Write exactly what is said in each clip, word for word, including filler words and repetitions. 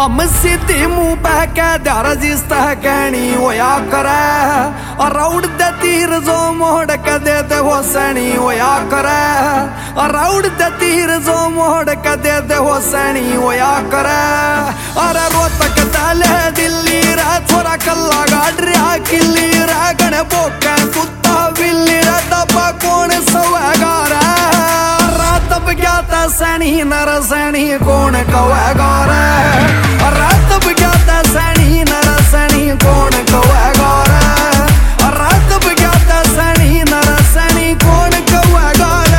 हम सीधी मुंह बह के द्यार जिस तह कहनी होया करे और उड़ दे तीर जो मोड़ के दे दे वो सैनी होया करे और उड़ दे तीर जो मोड़ के दे दे वो सैनी होया करे। अरे रोहतक तले दिल्ली रे छोरा कल्ला गाड़ रहा किल्ली रे गणे बोके कुत्ता बिल्ली रे दबा कौन सवेगा रे तब क्या था सैनी नर सैनी कौन कवेगा रे तब क्या था सैनी नर सैनी कौन कवेगा रे तब क्या था सैनी नर सैनी कौन कवेगा रे।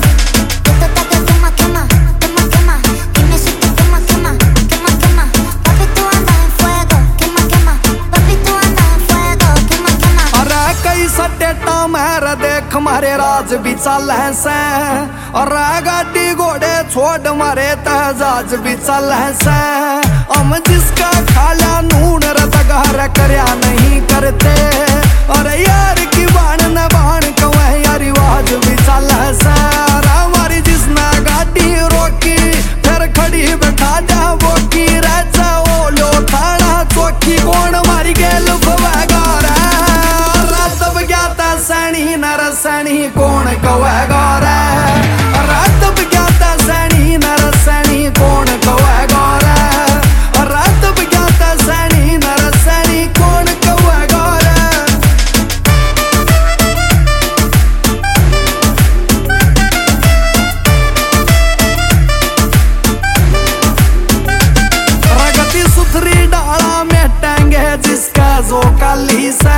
अरे कई सटेटा मेरा देख मारे राज भी चल से और गाड़ी घोड़े छोड़ मारे तहजाज भी चल से हम जिसका खाला नून रतगार करया नहीं करते और यार की बाण न बाण कवे यार रिवाज भी चल से हमारी जिसने गाड़ी रोकी फिर खड़ी बैठा जा वो की रह जाओ लो थाना चौकी कौन मारी गेल फवेगा रे तब क्या था सैनी नर सैनी कौन कवेगा रे तब क्या था सैनी नर सैनी कौन कवेगा रे तब क्या था सैनी नर सैनी कौन कवेगा रे। प्रगति सुथरी डाला में टांगे जिसका जो काली से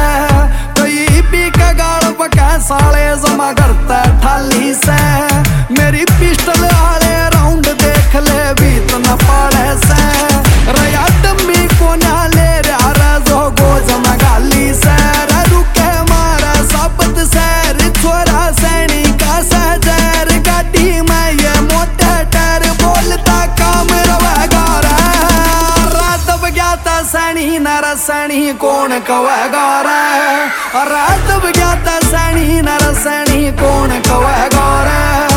साले जमा करता थाली से मेरी पिस्टल आले राउंड देख ले बीत न पाड़े से रया डम्मी को ना ले रहा जो गोज न गाली से रुके मारा साबत से छोरा सैनी का सहजर गाड़ी में ये मोटे टायर बोलता काम रवेगा रे तब क्या था सैनी नर सैनी कौन कवेगा रे तब क्या था सैनी नर सैनी कौन कवेगा रे।